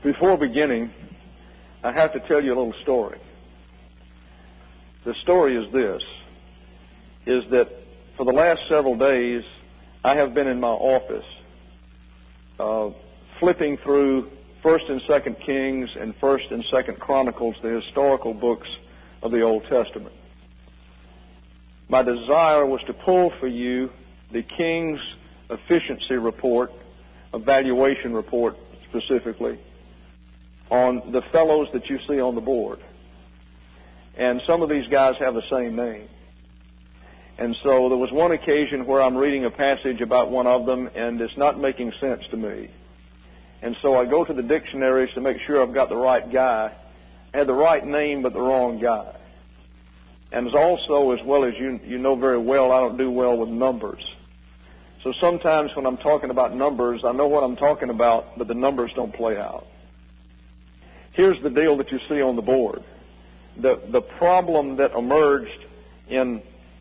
Before beginning, I have to tell you a little story. The story is this, is that for the last several days, I have been in my office flipping through 1st and 2nd Kings and 1st and 2nd Chronicles, the historical books of the Old Testament. My desire was to pull for you the King's efficiency report, evaluation report specifically, on the fellows that you see on the board. And some of these guys have the same name. And so there was one occasion where I'm reading a passage about one of them, and it's not making sense to me. And so I go to the dictionaries to make sure I've got the right guy. I had the right name, but the wrong guy. And also, as well as you know very well, I don't do well with numbers. So sometimes when I'm talking about numbers, I know what I'm talking about, but the numbers don't play out. Here's the deal that you see on the board. The problem that emerged in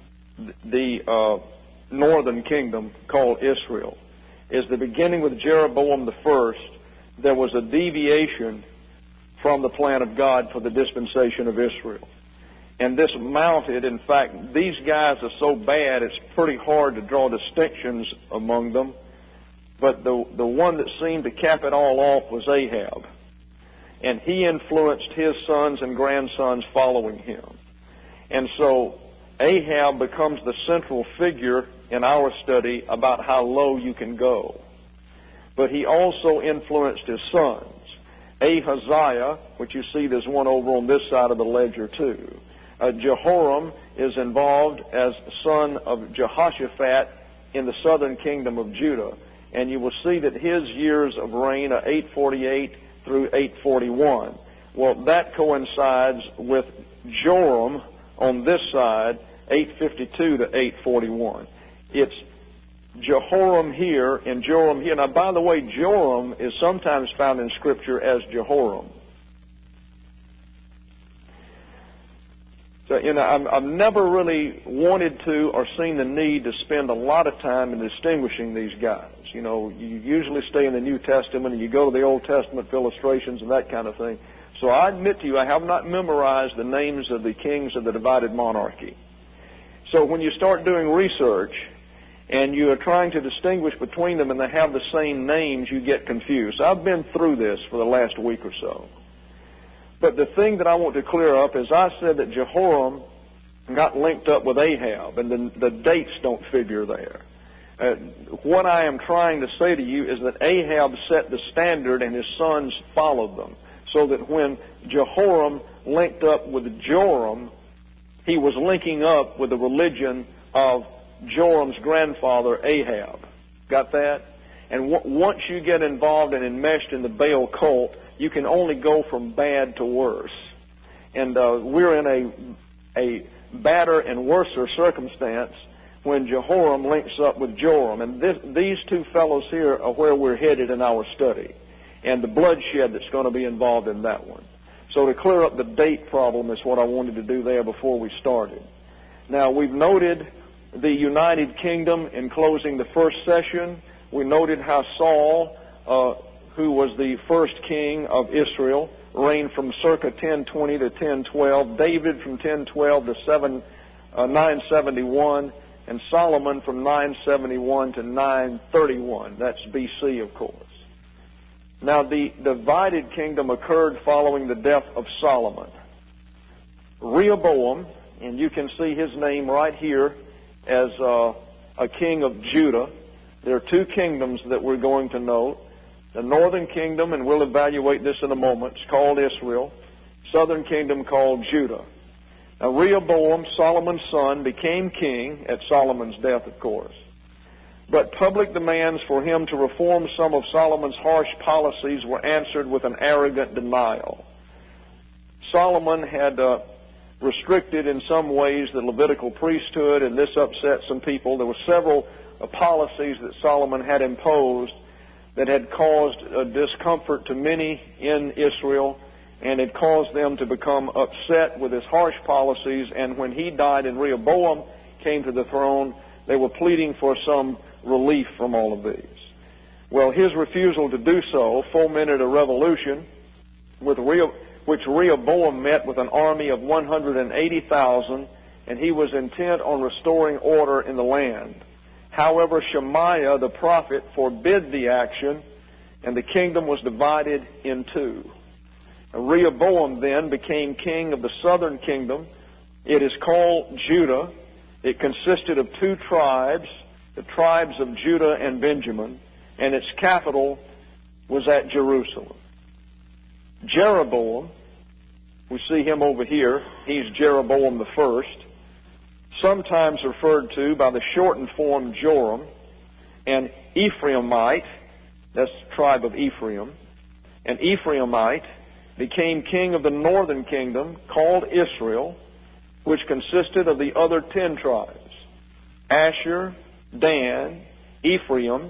the northern kingdom called Israel is that beginning with Jeroboam the first, there was a deviation from the plan of God for the dispensation of Israel. And this mounted, in fact, these guys are so bad it's pretty hard to draw distinctions among them. But the one that seemed to cap it all off was Ahab. And he influenced his sons and grandsons following him. And so Ahab becomes the central figure in our study about how low you can go. But he also influenced his sons. Ahaziah, which you see there's one over on this side of the ledger too. Jehoram is involved as son of Jehoshaphat in the southern kingdom of Judah. And you will see that his years of reign are 848 through 841. Well, that coincides with Joram on this side, 852 to 841. It's Jehoram here and Joram here. Now, by the way, Joram is sometimes found in Scripture as Jehoram. So, I've never really wanted to or seen the need to spend a lot of time in distinguishing these guys. You usually stay in the New Testament and you go to the Old Testament for illustrations and that kind of thing. So I admit to you, I have not memorized the names of the kings of the divided monarchy. So when you start doing research and you are trying to distinguish between them and they have the same names, you get confused. I've been through this for the last week or so. But the thing that I want to clear up is I said that Jehoram got linked up with Ahab, and the dates don't figure there. What I am trying to say to you is that Ahab set the standard and his sons followed them, so that when Jehoram linked up with Joram, he was linking up with the religion of Joram's grandfather, Ahab. Got that? And once you get involved and enmeshed in the Baal cult, you can only go from bad to worse. And we're in a badder and worser circumstance when Jehoram links up with Joram. And these two fellows here are where we're headed in our study, and the bloodshed that's going to be involved in that one. So to clear up the date problem is what I wanted to do there before we started. Now, we've noted the United Kingdom in closing the first session. We noted how Saul, who was the first king of Israel, reigned from circa 1020 to 1012, David from 1012 to 971, and Solomon from 971 to 931. That's BC, of course. Now, the divided kingdom occurred following the death of Solomon. Rehoboam, and you can see his name right here as a king of Judah. There are two kingdoms that we're going to note. The northern kingdom, and we'll evaluate this in a moment, is called Israel. Southern kingdom called Judah. Now, Rehoboam, Solomon's son, became king at Solomon's death, of course. But public demands for him to reform some of Solomon's harsh policies were answered with an arrogant denial. Solomon had restricted in some ways the Levitical priesthood, and this upset some people. There were several policies that Solomon had imposed that had caused discomfort to many in Israel, and it caused them to become upset with his harsh policies. And when he died and Rehoboam came to the throne, they were pleading for some relief from all of these. Well, his refusal to do so fomented a revolution which Rehoboam met with an army of 180,000, and he was intent on restoring order in the land. However, Shemaiah the prophet forbid the action, and the kingdom was divided in two. Rehoboam then became king of the southern kingdom. It is called Judah. It consisted of two tribes, the tribes of Judah and Benjamin, and its capital was at Jerusalem. Jeroboam, we see him over here, he's Jeroboam the first, sometimes referred to by the shortened form Joram, and Ephraimite, that's the tribe of Ephraim, and Ephraimite became king of the northern kingdom called Israel, which consisted of the other 10 tribes, Asher, Dan, Ephraim,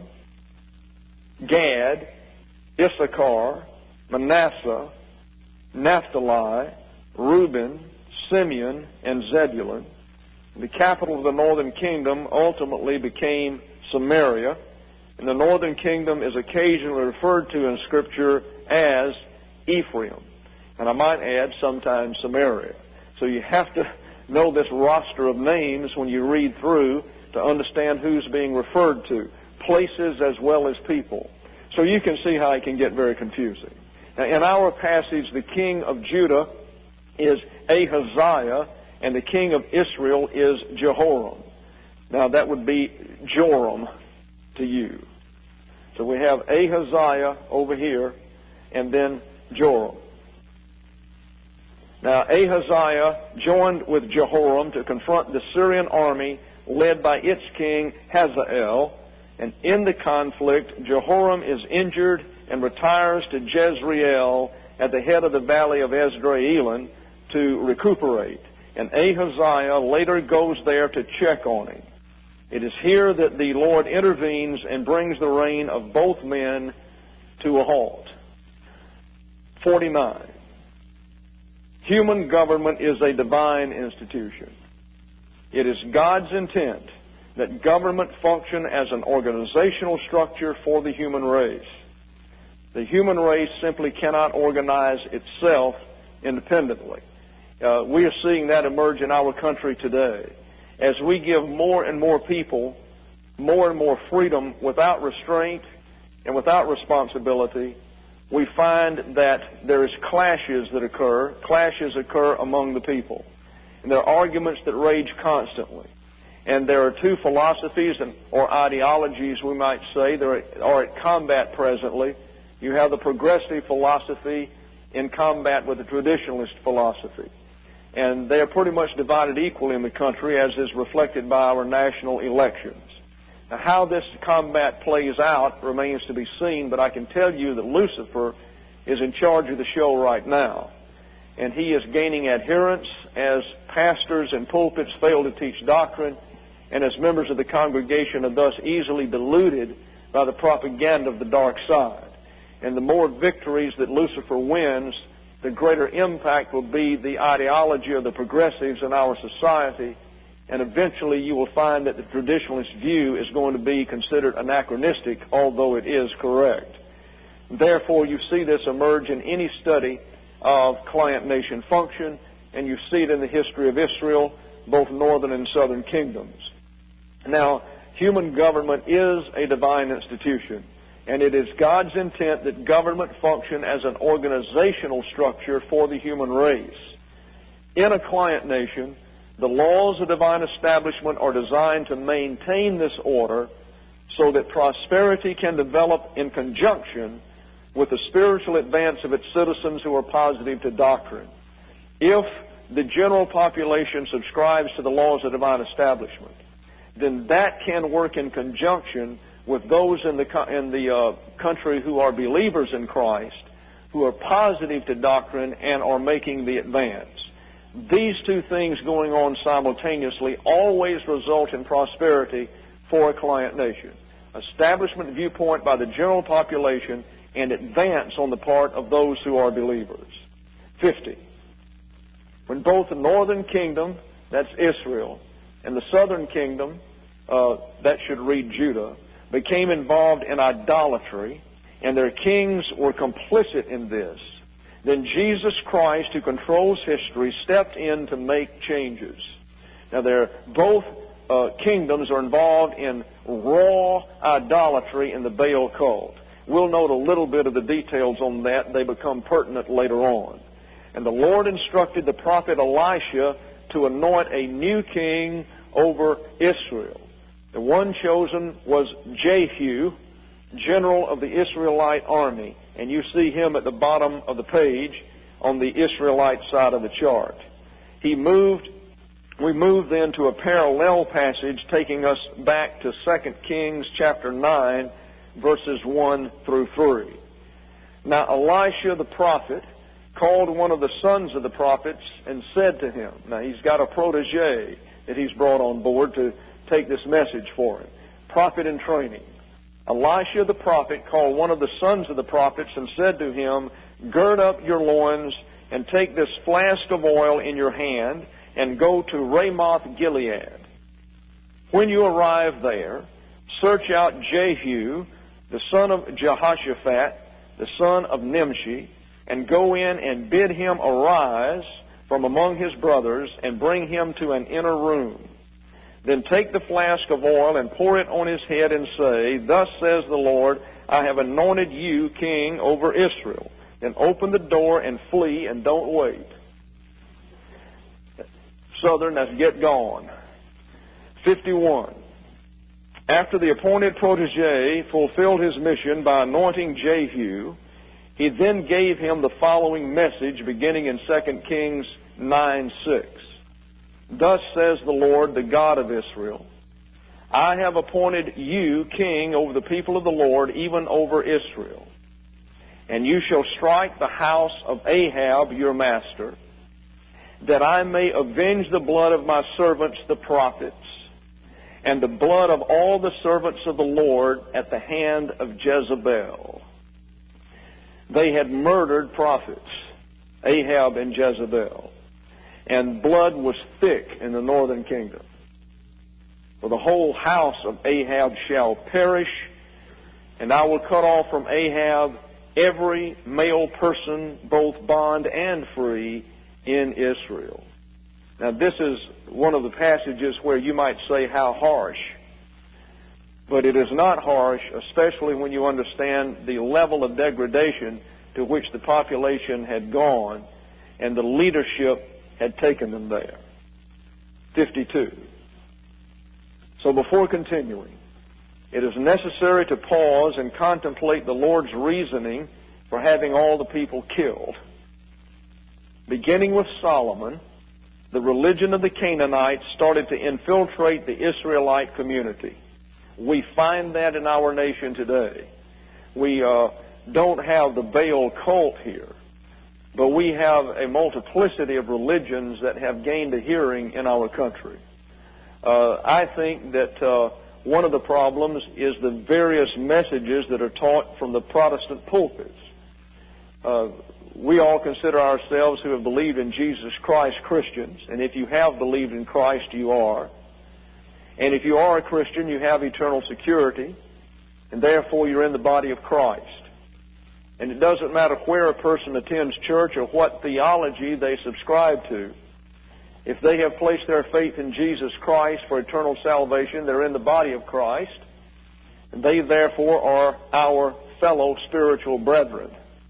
Gad, Issachar, Manasseh, Naphtali, Reuben, Simeon, and Zebulun. The capital of the northern kingdom ultimately became Samaria, and the northern kingdom is occasionally referred to in Scripture as Ephraim, and I might add sometimes Samaria. So you have to know this roster of names when you read through to understand who's being referred to, places as well as people. So you can see how it can get very confusing. Now, in our passage, the king of Judah is Ahaziah, and the king of Israel is Jehoram. Now, that would be Joram to you. So we have Ahaziah over here, and then Joram. Now, Ahaziah joined with Jehoram to confront the Syrian army led by its king Hazael, and in the conflict, Jehoram is injured and retires to Jezreel at the head of the valley of Esdraelon to recuperate. And Ahaziah later goes there to check on him. It is here that the Lord intervenes and brings the reign of both men to a halt. 49. Human government is a divine institution. It is God's intent that government function as an organizational structure for the human race. The human race simply cannot organize itself independently. We are seeing that emerge in our country today. As we give more and more people more and more freedom without restraint and without responsibility, we find that there is clashes that occur. Clashes occur among the people. And there are arguments that rage constantly. And there are two philosophies or ideologies, we might say, that are at combat presently. You have the progressive philosophy in combat with the traditionalist philosophy. And they are pretty much divided equally in the country, as is reflected by our national elections. Now, how this combat plays out remains to be seen, but I can tell you that Lucifer is in charge of the show right now. And he is gaining adherents as pastors and pulpits fail to teach doctrine, and as members of the congregation are thus easily deluded by the propaganda of the dark side. And the more victories that Lucifer wins, the greater impact will be the ideology of the progressives in our society, and eventually you will find that the traditionalist view is going to be considered anachronistic, although it is correct. Therefore, you see this emerge in any study of client-nation function, and you see it in the history of Israel, both northern and southern kingdoms. Now, human government is a divine institution, and it is God's intent that government function as an organizational structure for the human race. In a client nation, the laws of divine establishment are designed to maintain this order so that prosperity can develop in conjunction with the spiritual advance of its citizens who are positive to doctrine. If the general population subscribes to the laws of divine establishment, then that can work in conjunction with those in the country who are believers in Christ, who are positive to doctrine and are making the advance. These two things going on simultaneously always result in prosperity for a client nation. Establishment viewpoint by the general population and advance on the part of those who are believers. 50. When both the northern kingdom, that's Israel, and the southern kingdom, that should read Judah, became involved in idolatry, and their kings were complicit in this, then Jesus Christ, who controls history, stepped in to make changes. Now, both kingdoms are involved in raw idolatry in the Baal cult. We'll note a little bit of the details on that. They become pertinent later on. And the Lord instructed the prophet Elisha to anoint a new king over Israel. The one chosen was Jehu, general of the Israelite army. And you see him at the bottom of the page on the Israelite side of the chart. We moved then to a parallel passage taking us back to 2 Kings chapter 9, verses 1 through 3. Now Elisha the prophet called one of the sons of the prophets and said to him, now he's got a protege that he's brought on board to take this message for him, prophet in training. Elisha the prophet called one of the sons of the prophets and said to him, gird up your loins and take this flask of oil in your hand and go to Ramoth Gilead. When you arrive there, search out Jehu, the son of Jehoshaphat, the son of Nimshi, and go in and bid him arise from among his brothers and bring him to an inner room. Then take the flask of oil and pour it on his head and say, thus says the Lord, I have anointed you king over Israel. Then open the door and flee and don't wait. Southern, that's get gone. 51. After the appointed protege fulfilled his mission by anointing Jehu, he then gave him the following message beginning in 2 Kings 9:6. Thus says the Lord, the God of Israel, I have appointed you king over the people of the Lord, even over Israel. And you shall strike the house of Ahab, your master, that I may avenge the blood of my servants the prophets, and the blood of all the servants of the Lord at the hand of Jezebel. They had murdered prophets, Ahab and Jezebel, and blood was thick in the northern kingdom. For the whole house of Ahab shall perish, and I will cut off from Ahab every male person, both bond and free, in Israel. Now, this is one of the passages where you might say, how harsh. But it is not harsh, especially when you understand the level of degradation to which the population had gone and the leadership had taken them there. 52. So before continuing, it is necessary to pause and contemplate the Lord's reasoning for having all the people killed. Beginning with Solomon, the religion of the Canaanites started to infiltrate the Israelite community. We find that in our nation today. We don't have the Baal cult here, but we have a multiplicity of religions that have gained a hearing in our country. I think that one of the problems is the various messages that are taught from the Protestant pulpits. We all consider ourselves who have believed in Jesus Christ Christians, and if you have believed in Christ, you are. And if you are a Christian, you have eternal security, and therefore you're in the body of Christ. And it doesn't matter where a person attends church or what theology they subscribe to. If they have placed their faith in Jesus Christ for eternal salvation, they're in the body of Christ, and they therefore are our fellow spiritual brethren.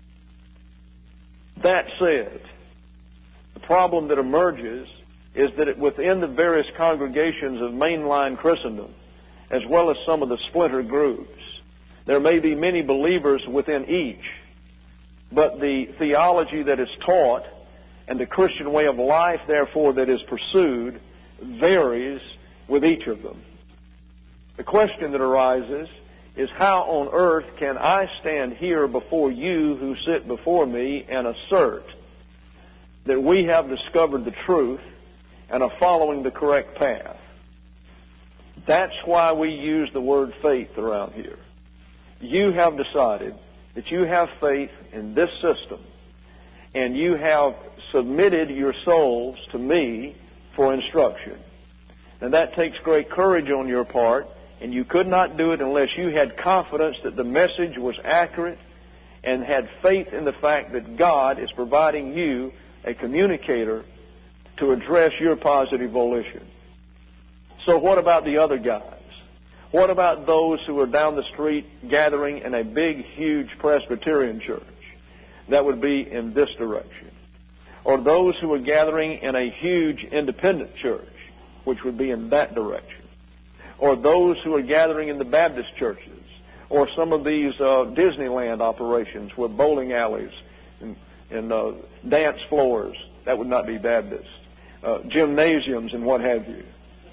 That said, the problem that emerges is that within the various congregations of mainline Christendom, as well as some of the splinter groups, there may be many believers within each, but the theology that is taught and the Christian way of life, therefore, that is pursued varies with each of them. The question that arises is, how on earth can I stand here before you who sit before me and assert that we have discovered the truth and are following the correct path? That's why we use the word faith around here. You have decided that you have faith in this system, and you have submitted your souls to me for instruction. And that takes great courage on your part, And you could not do it unless you had confidence that the message was accurate and had faith in the fact that God is providing you a communicator to address your positive volition. So what about the other guys? What about those who are down the street gathering in a big, huge Presbyterian church? That would be in this direction. Or those who are gathering in a huge independent church, which would be in that direction. Or those who are gathering in the Baptist churches. Or some of these Disneyland operations with bowling alleys and dance floors. That would not be Baptist. Gymnasiums and what have you.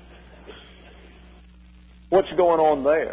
What's going on there?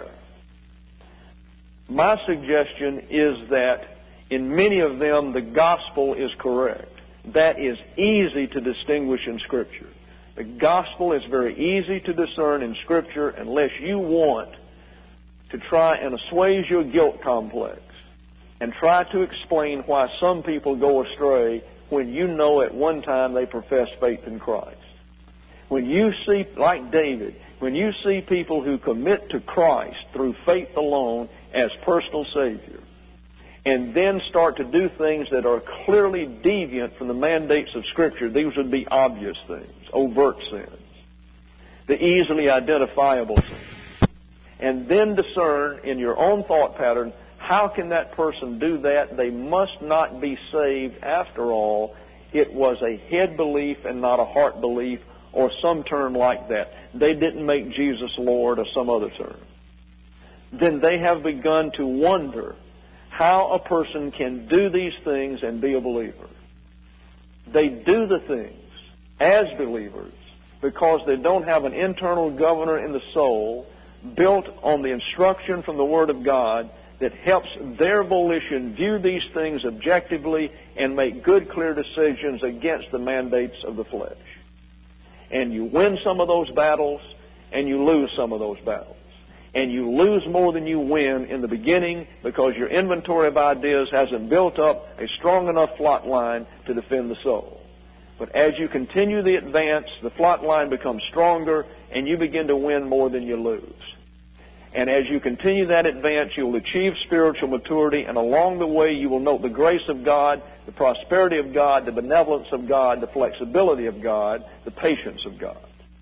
My suggestion is that in many of them the gospel is correct. That is easy to distinguish in Scripture. The gospel is very easy to discern in Scripture unless you want to try and assuage your guilt complex and try to explain why some people go astray when you know at one time they profess faith in Christ. When you see, like David, when you see people who commit to Christ through faith alone as personal Savior, and then start to do things that are clearly deviant from the mandates of Scripture, these would be obvious things, overt sins, the easily identifiable sins. And then discern in your own thought pattern, how can that person do that? They must not be saved after all. It was a head belief and not a heart belief, or some term like that. They didn't make Jesus Lord, or some other term. Then they have begun to wonder how a person can do these things and be a believer. They do the things as believers because they don't have an internal governor in the soul built on the instruction from the Word of God that helps their volition view these things objectively and make good, clear decisions against the mandates of the flesh. And you win some of those battles, and you lose some of those battles. And you lose more than you win in the beginning because your inventory of ideas hasn't built up a strong enough plot line to defend the soul. But as you continue the advance, the plot line becomes stronger, and you begin to win more than you lose. And as you continue that advance, you will achieve spiritual maturity, and along the way you will note the grace of God, the prosperity of God, the benevolence of God, the flexibility of God, the patience of God.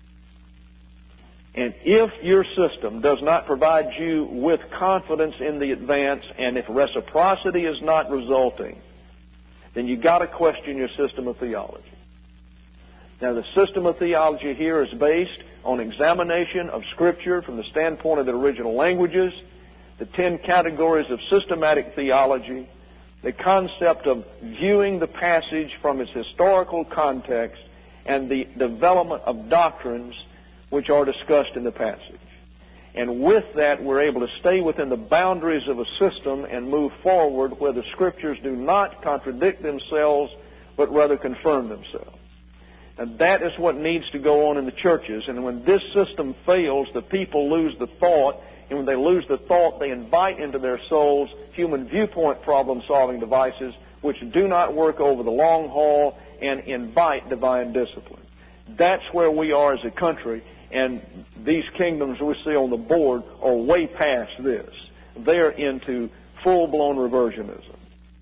And if your system does not provide you with confidence in the advance, and if reciprocity is not resulting, then you've got to question your system of theology. Now, the system of theology here is based on examination of Scripture from the standpoint of the original languages, the 10 categories of systematic theology, the concept of viewing the passage from its historical context, and the development of doctrines which are discussed in the passage. And with that, we're able to stay within the boundaries of a system and move forward where the Scriptures do not contradict themselves, but rather confirm themselves. And that is what needs to go on in the churches. And when this system fails, the people lose the thought. And when they lose the thought, they invite into their souls human viewpoint problem-solving devices which do not work over the long haul and invite divine discipline. That's where we are as a country. And these kingdoms we see on the board are way past this. They're into full-blown reversionism.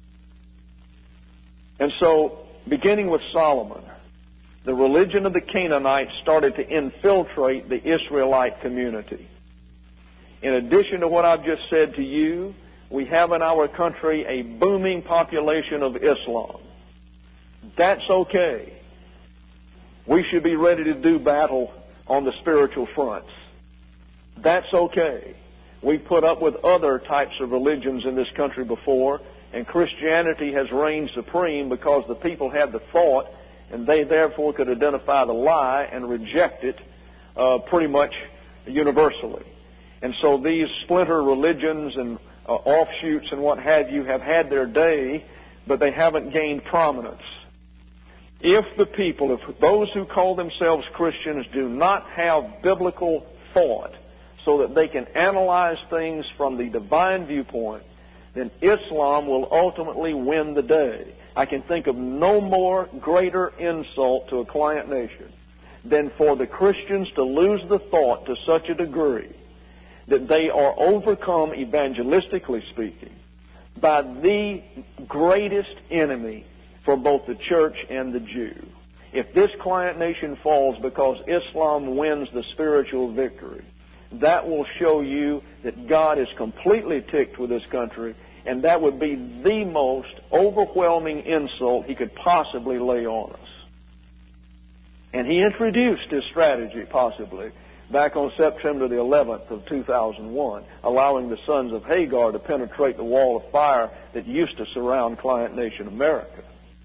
And so, beginning with Solomon, the religion of the Canaanites started to infiltrate the Israelite community. In addition to what I've just said to you, we have in our country a booming population of Islam. That's okay. We should be ready to do battle on the spiritual fronts. That's okay. We've put up with other types of religions in this country before, and Christianity has reigned supreme because the people had the thought, and they therefore could identify the lie and reject it pretty much universally. And so these splinter religions and offshoots and what have you have had their day, but they haven't gained prominence. If the people, if those who call themselves Christians do not have biblical thought so that they can analyze things from the divine viewpoint, then Islam will ultimately win the day. I can think of no more greater insult to a client nation than for the Christians to lose the thought to such a degree that they are overcome, evangelistically speaking, by the greatest enemy for both the church and the Jew. If this client nation falls because Islam wins the spiritual victory, that will show you that God is completely ticked with this country, and that would be the most overwhelming insult He could possibly lay on us. And He introduced His strategy, possibly, back on September the 11th of 2001, allowing the sons of Hagar to penetrate the wall of fire that used to surround client nation America.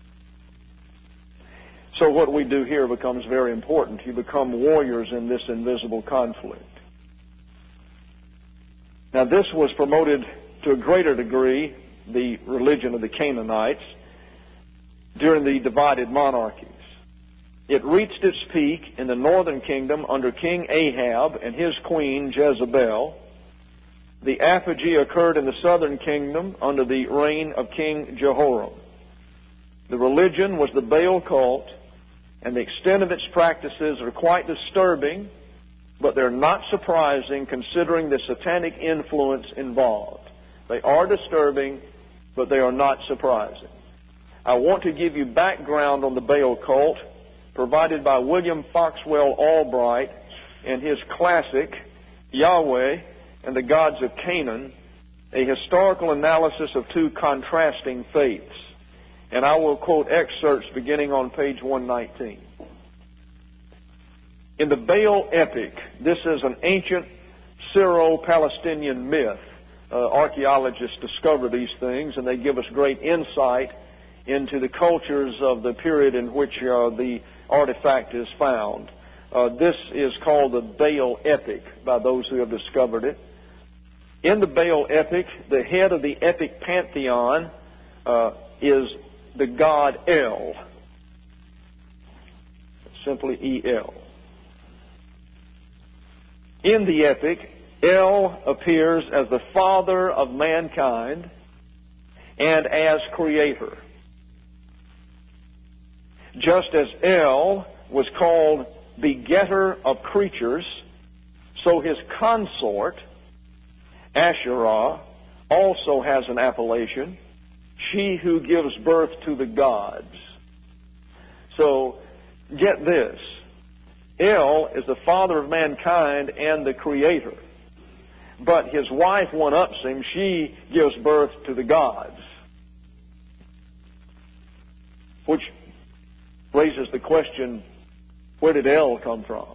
So what we do here becomes very important. You become warriors in this invisible conflict. Now, this was promoted to a greater degree, the religion of the Canaanites, during the divided monarchies. It reached its peak in the northern kingdom under King Ahab and his queen Jezebel. The apogee occurred in the southern kingdom under the reign of King Jehoram. The religion was the Baal cult, and the extent of its practices are quite disturbing, but they're not surprising considering the satanic influence involved. They are disturbing, but they are not surprising. I want to give you background on the Baal cult provided by William Foxwell Albright in his classic, Yahweh and the Gods of Canaan, a historical analysis of two contrasting faiths. And I will quote excerpts beginning on page 119. In the Baal epic, this is an ancient Syro-Palestinian myth. Archaeologists discover these things, and they give us great insight into the cultures of the period in which the artifact is found. This is called the Baal epic by those who have discovered it. In the Baal epic, the head of the epic pantheon is the god El. Simply E-L. In the epic, El appears as the father of mankind and as creator. Just as El was called begetter of creatures, so his consort, Asherah, also has an appellation, she who gives birth to the gods. So, get this. El is the father of mankind and the creator. But his wife one-ups him. She gives birth to the gods. Which raises the question, where did El come from?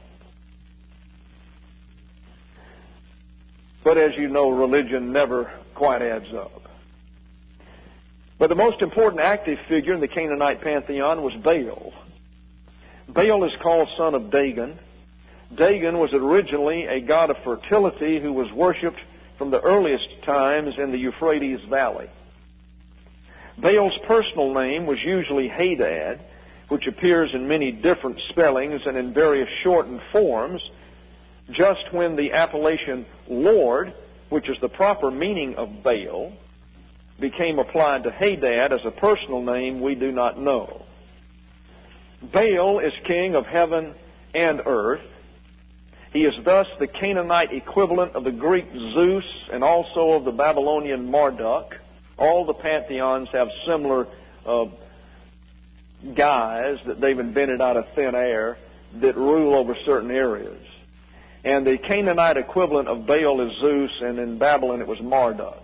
But as you know, religion never quite adds up. But the most important active figure in the Canaanite pantheon was Baal. Baal is called son of Dagon. Dagon was originally a god of fertility who was worshipped from the earliest times in the Euphrates Valley. Baal's personal name was usually Hadad, which appears in many different spellings and in various shortened forms. Just when the appellation Lord, which is the proper meaning of Baal, became applied to Hadad as a personal name, we do not know. Baal is king of heaven and earth. He is thus the Canaanite equivalent of the Greek Zeus and also of the Babylonian Marduk. All the pantheons have similar guys that they've invented out of thin air that rule over certain areas. And the Canaanite equivalent of Baal is Zeus, and in Babylon it was Marduk.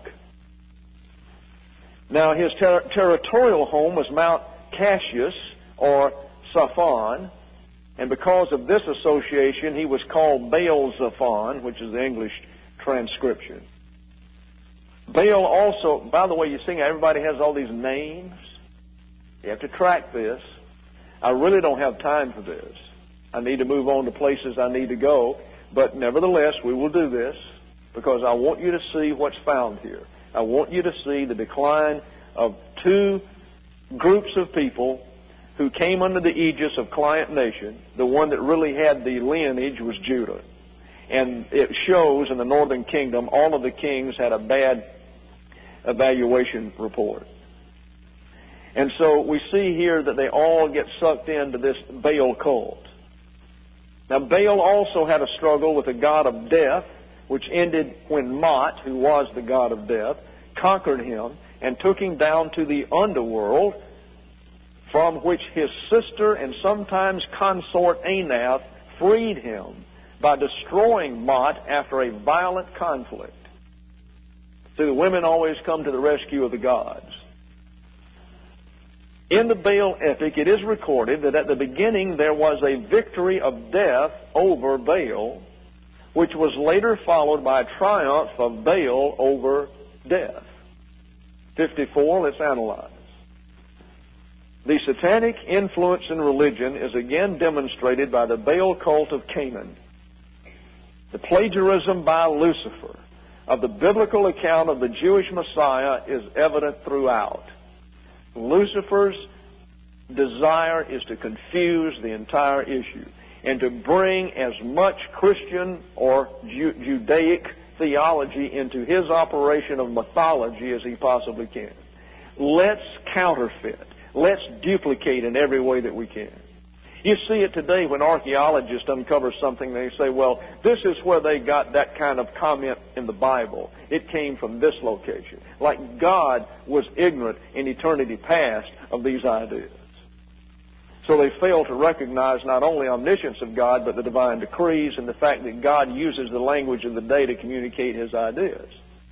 Now his territorial home was Mount Cassius, or Saphon, and because of this association, he was called Baal-Zephon, which is the English transcription. Baal also, by the way, you see everybody has all these names. You have to track this. I really don't have time for this. I need to move on to places I need to go, but nevertheless, we will do this because I want you to see what's found here. I want you to see the decline of two groups of people who came under the aegis of client nation. The one that really had the lineage was Judah. And it shows in the northern kingdom, all of the kings had a bad evaluation report. And so we see here that they all get sucked into this Baal cult. Now Baal also had a struggle with the god of death, which ended when Mot, who was the god of death, conquered him and took him down to the underworld, from which his sister and sometimes consort Anath freed him by destroying Mot after a violent conflict. See, the women always come to the rescue of the gods. In the Baal epic, it is recorded that at the beginning there was a victory of death over Baal, which was later followed by a triumph of Baal over death. 54, let's analyze. The satanic influence in religion is again demonstrated by the Baal cult of Canaan. The plagiarism by Lucifer of the biblical account of the Jewish Messiah is evident throughout. Lucifer's desire is to confuse the entire issue and to bring as much Christian or Judaic theology into his operation of mythology as he possibly can. Let's counterfeit. Let's duplicate in every way that we can. You see it today when archaeologists uncover something, they say, well, this is where they got that kind of comment in the Bible. It came from this location. Like God was ignorant in eternity past of these ideas. So they fail to recognize not only omniscience of God, but the divine decrees and the fact that God uses the language of the day to communicate His ideas.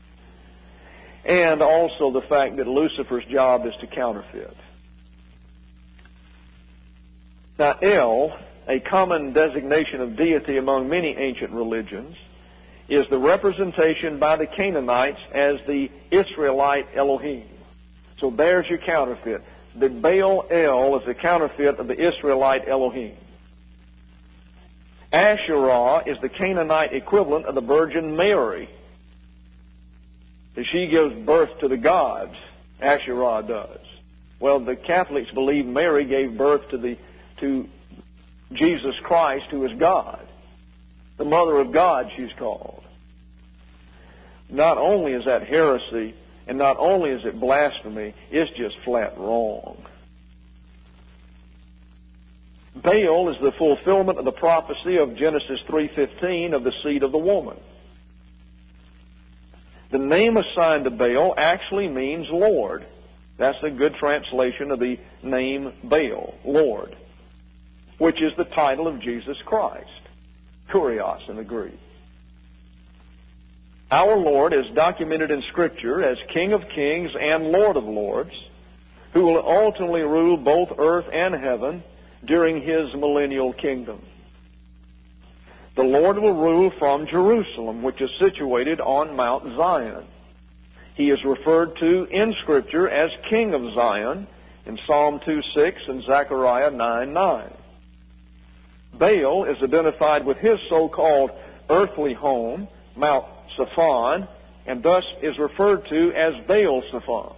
And also the fact that Lucifer's job is to counterfeit. Now, El, a common designation of deity among many ancient religions, is the representation by the Canaanites as the Israelite Elohim. So there's your counterfeit. The Baal El is a counterfeit of the Israelite Elohim. Asherah is the Canaanite equivalent of the Virgin Mary. She gives birth to the gods. Asherah does. Well, the Catholics believe Mary gave birth to Jesus Christ, who is God. The Mother of God, she's called. Not only is that heresy, and not only is it blasphemy, it's just flat wrong. Baal is the fulfillment of the prophecy of Genesis 3:15 of the seed of the woman. The name assigned to Baal actually means Lord. That's a good translation of the name Baal, Lord, which is the title of Jesus Christ, Kurios in the Greek. Our Lord is documented in Scripture as King of Kings and Lord of Lords, who will ultimately rule both earth and heaven during His millennial kingdom. The Lord will rule from Jerusalem, which is situated on Mount Zion. He is referred to in Scripture as King of Zion in Psalm 2:6 and Zechariah 9:9. Baal is identified with his so-called earthly home, Mount Saphon, and thus is referred to as Baal-Zephon.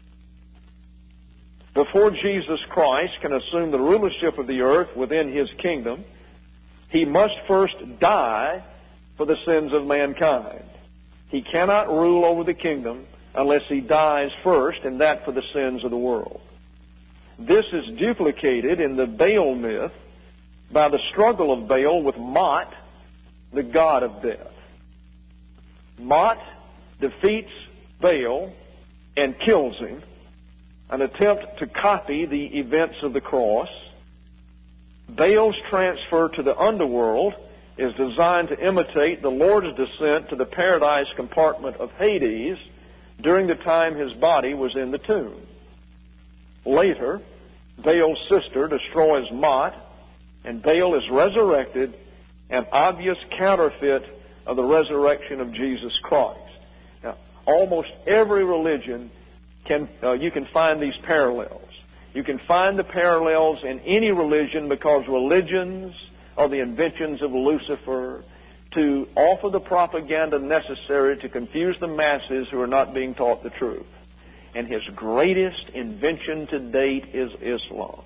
Before Jesus Christ can assume the rulership of the earth within His kingdom, He must first die for the sins of mankind. He cannot rule over the kingdom unless He dies first, and that for the sins of the world. This is duplicated in the Baal myth by the struggle of Baal with Mot, the god of death. Mot defeats Baal and kills him, an attempt to copy the events of the cross. Baal's transfer to the underworld is designed to imitate the Lord's descent to the paradise compartment of Hades during the time His body was in the tomb. Later, Baal's sister destroys Mot, and Baal is resurrected, an obvious counterfeit of the resurrection of Jesus Christ. Now, almost every religion you can find these parallels. You can find the parallels in any religion because religions are the inventions of Lucifer to offer the propaganda necessary to confuse the masses who are not being taught the truth. And his greatest invention to date is Islam.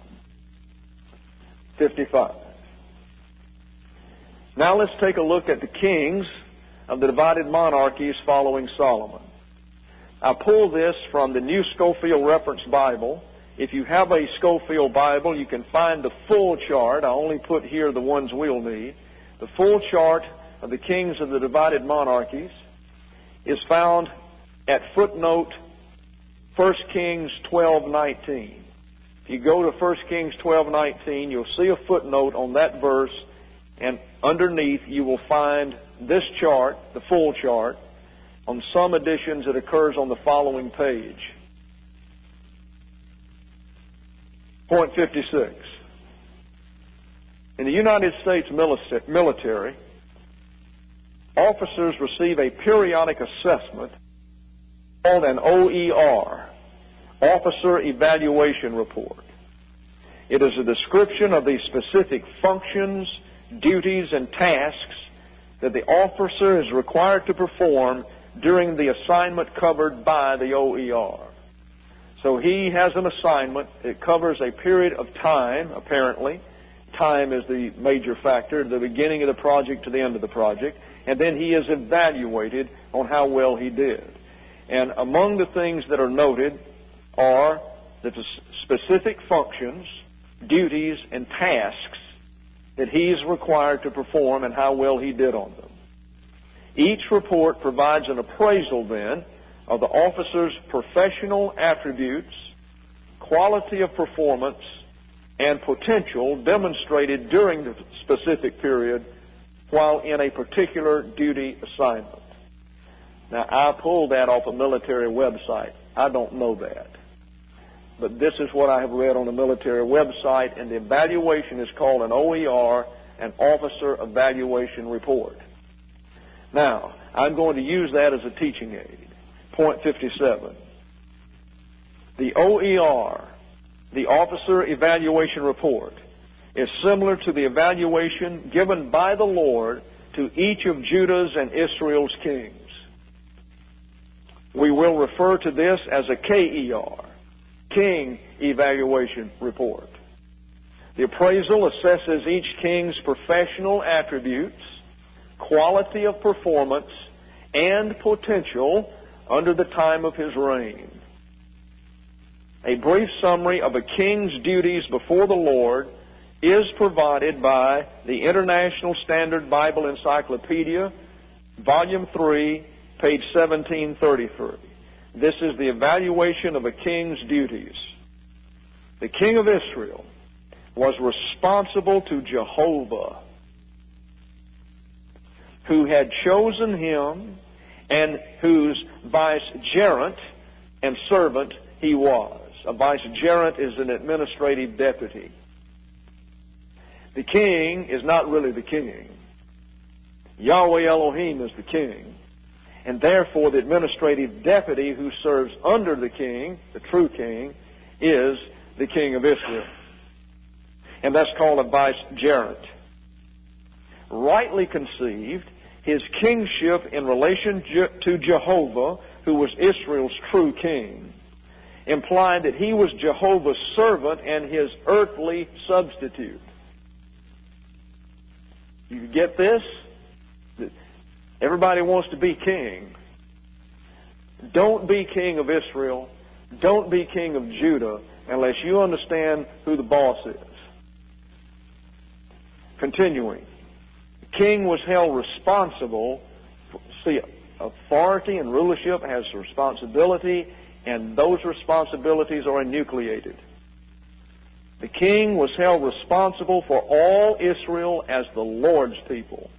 55. Now let's take a look at the kings of the divided monarchies following Solomon. I pulled this from the New Scofield Reference Bible. If you have a Scofield Bible, you can find the full chart. I only put here the ones we'll need. The full chart of the kings of the divided monarchies is found at footnote 1 Kings 12:19. If you go to 1 Kings 12:19, you'll see a footnote on that verse, and underneath you will find this chart, the full chart. On some editions it occurs on the following page. Point 56. In the United States military, officers receive a periodic assessment called an OER, Officer Evaluation Report. It is a description of the specific functions, duties, and tasks that the officer is required to perform during the assignment covered by the OER. So he has an assignment. It covers a period of time, apparently. Time is the major factor, the beginning of the project to the end of the project. And then he is evaluated on how well he did. And among the things that are noted are the specific functions, duties, and tasks that he is required to perform and how well he did on them. Each report provides an appraisal, then, of the officer's professional attributes, quality of performance, and potential demonstrated during the specific period while in a particular duty assignment. Now, I pulled that off a military website. I don't know that. But this is what I have read on the military website, and the evaluation is called an OER, an Officer Evaluation Report. Now, I'm going to use that as a teaching aid. Point 57. The OER, the Officer Evaluation Report, is similar to the evaluation given by the Lord to each of Judah's and Israel's kings. We will refer to this as a KER, King Evaluation Report. The appraisal assesses each king's professional attributes, quality of performance, and potential under the time of his reign. A brief summary of a king's duties before the Lord is provided by the International Standard Bible Encyclopedia, Volume 3, page 1733. This is the evaluation of a king's duties. The king of Israel was responsible to Jehovah, who had chosen him and whose vicegerent and servant he was. A vicegerent is an administrative deputy. The king is not really the king. Yahweh Elohim is the king. And therefore the administrative deputy who serves under the king, the true king, is the king of Israel. And that's called a vicegerent. Rightly conceived, his kingship in relation to Jehovah, who was Israel's true king, implied that he was Jehovah's servant and his earthly substitute. You get this? Everybody wants to be king. Don't be king of Israel. Don't be king of Judah unless you understand who the boss is. Continuing. The king was held responsible. See, authority and rulership has responsibility, and those responsibilities are enucleated. The king was held responsible for all Israel as the Lord's people.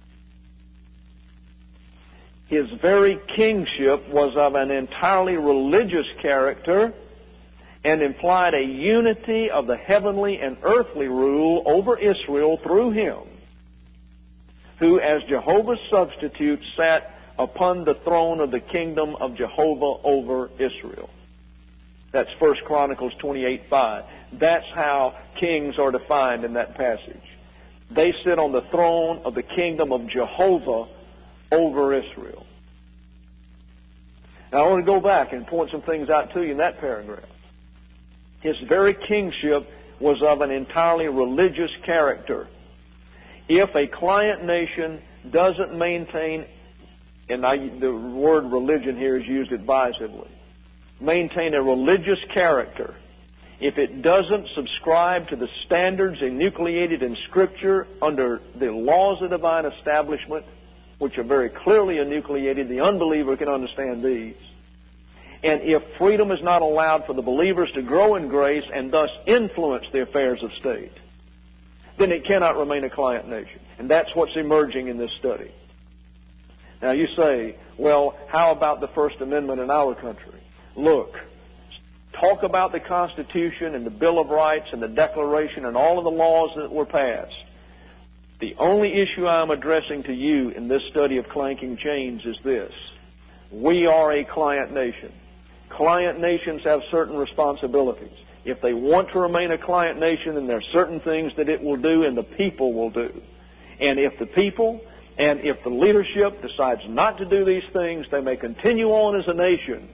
His very kingship was of an entirely religious character and implied a unity of the heavenly and earthly rule over Israel through him, who as Jehovah's substitute sat upon the throne of the kingdom of Jehovah over Israel. That's 1 Chronicles 28:5. That's how kings are defined in that passage. They sit on the throne of the kingdom of Jehovah over Israel. Now I want to go back and point some things out to you in that paragraph. His very kingship was of an entirely religious character. If a client nation doesn't maintain, and the word religion here is used advisedly, maintain a religious character, if it doesn't subscribe to the standards enucleated in Scripture under the laws of divine establishment, which are very clearly enucleated. The unbeliever can understand these. And if freedom is not allowed for the believers to grow in grace and thus influence the affairs of state, then it cannot remain a client nation. And that's what's emerging in this study. Now you say, well, how about the First Amendment in our country? Look, talk about the Constitution and the Bill of Rights and the Declaration and all of the laws that were passed. The only issue I'm addressing to you in this study of clanking chains is this. We are a client nation. Client nations have certain responsibilities. If they want to remain a client nation, then there are certain things that it will do and the people will do. And if the people and if the leadership decides not to do these things, they may continue on as a nation.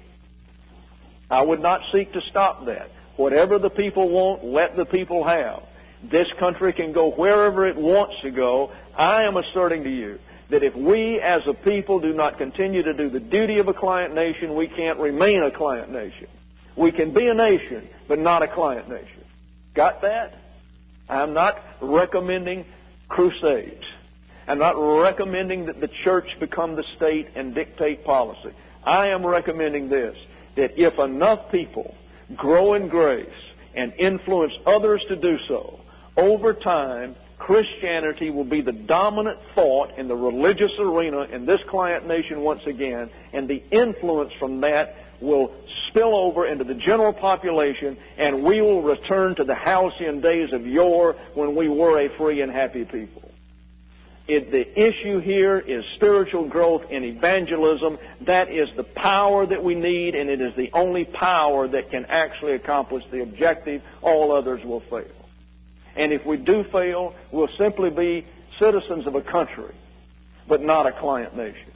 I would not seek to stop that. Whatever the people want, let the people have. This country can go wherever it wants to go. I am asserting to you that if we as a people do not continue to do the duty of a client nation, we can't remain a client nation. We can be a nation, but not a client nation. Got that? I'm not recommending crusades. I'm not recommending that the church become the state and dictate policy. I am recommending this, that if enough people grow in grace and influence others to do so, over time, Christianity will be the dominant thought in the religious arena in this client nation once again, and the influence from that will spill over into the general population, and we will return to the halcyon days of yore when we were a free and happy people. The issue here is spiritual growth and evangelism. That is the power that we need, and it is the only power that can actually accomplish the objective. All others will fail. And if we do fail, we'll simply be citizens of a country, but not a client nation.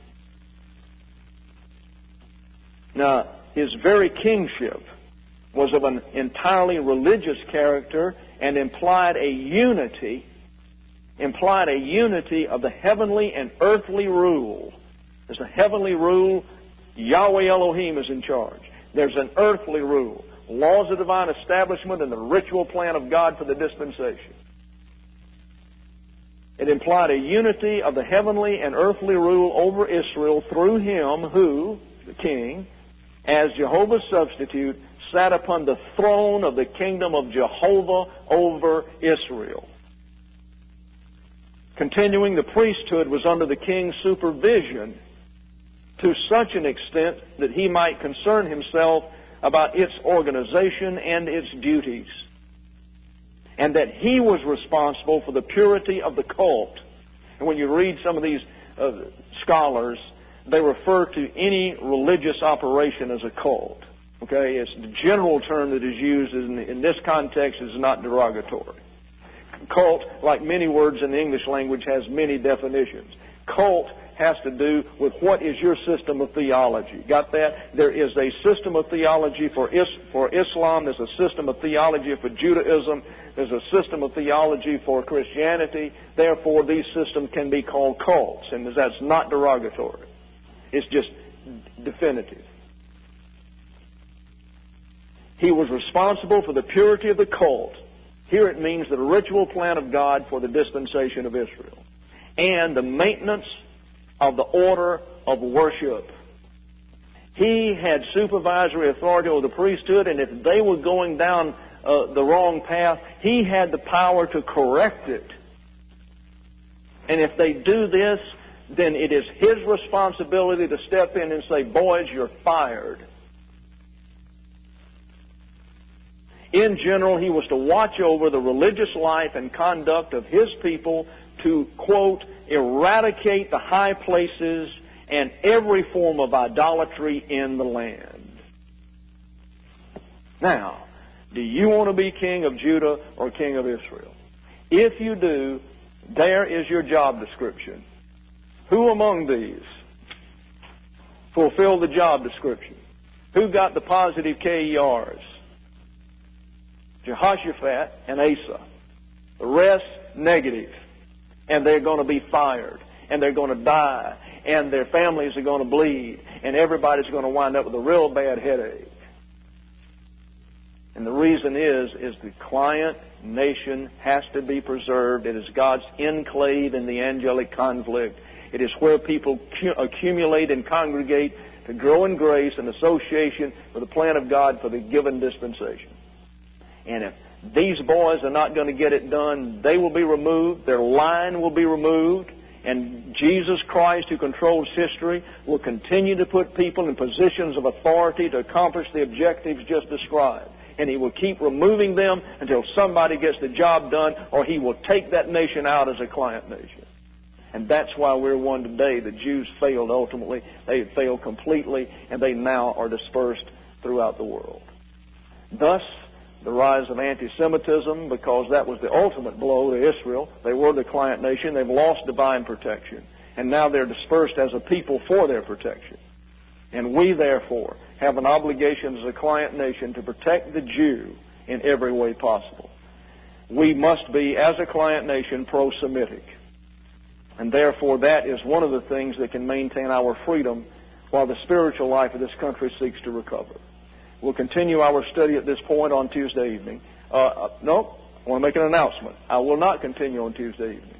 Now, his very kingship was of an entirely religious character and implied a unity of the heavenly and earthly rule. There's a heavenly rule. Yahweh Elohim is in charge. There's an earthly rule. Laws of divine establishment and the ritual plan of God for the dispensation. It implied a unity of the heavenly and earthly rule over Israel through him who, the king, as Jehovah's substitute, sat upon the throne of the kingdom of Jehovah over Israel. Continuing, the priesthood was under the king's supervision to such an extent that he might concern himself about its organization and its duties, and that he was responsible for the purity of the cult. And when you read some of these scholars, they refer to any religious operation as a cult. Okay, it's the general term that is used in this context is not derogatory. Cult, like many words in the English language, has many definitions. Cult has to do with what is your system of theology. Got that? There is a system of theology for Islam. There's a system of theology for Judaism. There's a system of theology for Christianity. Therefore, these systems can be called cults, and that's not derogatory. It's just definitive. He was responsible for the purity of the cult. Here it means the ritual plan of God for the dispensation of Israel, and the maintenance of the order of worship. He had supervisory authority over the priesthood, and if they were going down the wrong path, he had the power to correct it. And if they do this, then it is his responsibility to step in and say, boys, you're fired. In general, he was to watch over the religious life and conduct of his people to, quote, eradicate the high places and every form of idolatry in the land. Now, do you want to be king of Judah or king of Israel? If you do, there is your job description. Who among these fulfilled the job description? Who got the positive KERs? Jehoshaphat and Asa. The rest, negative. And they're going to be fired. And they're going to die. And their families are going to bleed. And everybody's going to wind up with a real bad headache. And the reason is the client nation has to be preserved. It is God's enclave in the angelic conflict. It is where people accumulate and congregate to grow in grace and association with the plan of God for the given dispensation. And if these boys are not going to get it done, they will be removed, their line will be removed, and Jesus Christ, who controls history, will continue to put people in positions of authority to accomplish the objectives just described. And He will keep removing them until somebody gets the job done, or He will take that nation out as a client nation. And that's why we're one today. The Jews failed ultimately. They failed completely, and they now are dispersed throughout the world. Thus, the rise of anti-Semitism, because that was the ultimate blow to Israel. They were the client nation. They've lost divine protection. And now they're dispersed as a people for their protection. And we, therefore, have an obligation as a client nation to protect the Jew in every way possible. We must be, as a client nation, pro-Semitic. And therefore, that is one of the things that can maintain our freedom while the spiritual life of this country seeks to recover. We'll continue our study at this point on Tuesday evening. No, I want to make an announcement. I will not continue on Tuesday evening.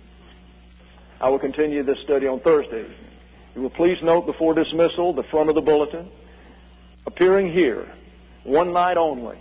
I will continue this study on Thursday evening. You will please note before dismissal the front of the bulletin. Appearing here, one night only.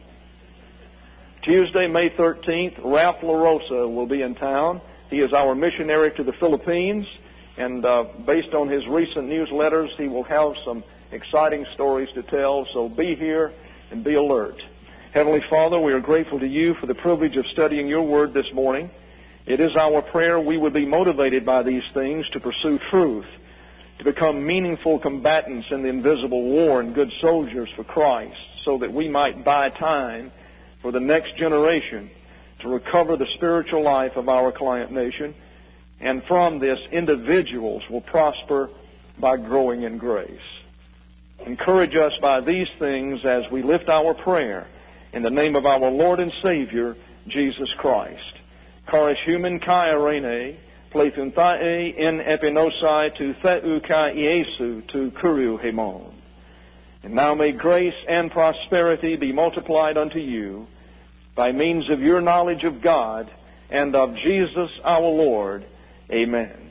Tuesday, May 13th, Ralph LaRosa will be in town. He is our missionary to the Philippines, and based on his recent newsletters, he will have some exciting stories to tell, so be here and be alert. Heavenly Father, we are grateful to You for the privilege of studying Your Word this morning. It is our prayer we would be motivated by these things to pursue truth, to become meaningful combatants in the invisible war and good soldiers for Christ, so that we might buy time for the next generation to recover the spiritual life of our client nation, and from this, individuals will prosper by growing in grace. Encourage us by these things as we lift our prayer in the name of our Lord and Savior, Jesus Christ. Charis human kai arene, pleithun thae in epinosai tu theu kai Iesu tu kuriu hemon. And now may grace and prosperity be multiplied unto you by means of your knowledge of God and of Jesus our Lord. Amen.